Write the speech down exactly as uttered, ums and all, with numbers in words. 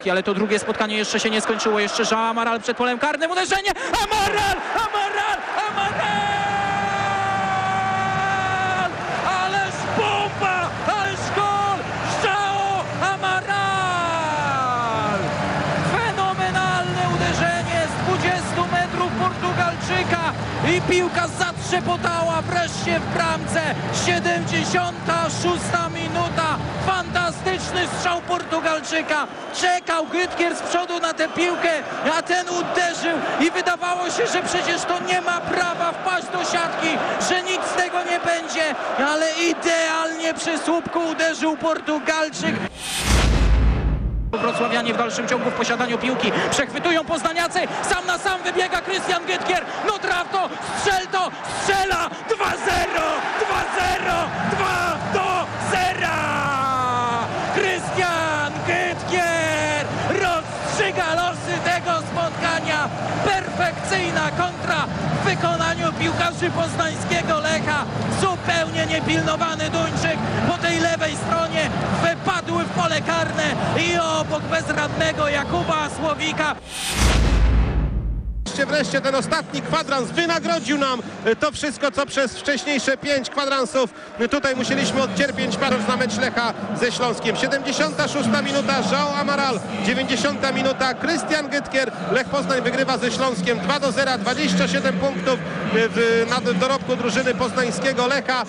Ale to drugie spotkanie jeszcze się nie skończyło. Jeszcze João Amaral przed polem karnym. Uderzenie! Amaral! Amaral! Amaral! Ależ bomba! Ależ gol! João Amaral! Fenomenalne uderzenie z dwudziestu metrów Portugalczyka i piłka zatrzepotała wreszcie w bramce. siedemdziesiąta szósta minuta. Fantastyczny strzał Portugalczyka. Czekał Gytkier z przodu na tę piłkę, a ten uderzył i wydawało się, że przecież to nie ma prawa wpaść do siatki, że nic z tego nie będzie, ale idealnie przy słupku uderzył Portugalczyk. Wrocławianie w dalszym ciągu w posiadaniu piłki. Przechwytują poznaniacy. Sam na sam wybiega Christian Gytkier. No traf to, strzel to, strzela! dwa zero! dwa zero! dwa do zera! Christian Gytkier rozstrzyga losy tego spotkania. Perfekcyjna kontra w wykonaniu piłkarzy poznańskiego Lecha. Zupełnie niepilnowany Duńczyk po tej lewej stronie wypadły w pole karne i obok bezradnego Jakuba Słowika. Wreszcie ten ostatni kwadrans wynagrodził nam to wszystko, co przez wcześniejsze pięć kwadransów tutaj musieliśmy odcierpieć, patrząc na mecz Lecha ze Śląskiem. siedemdziesiąta szósta minuta João Amaral, dziewięćdziesiąta minuta Christian Gytkier. Lech Poznań wygrywa ze Śląskiem dwa do zera, dwadzieścia siedem punktów w, na dorobku drużyny poznańskiego Lecha.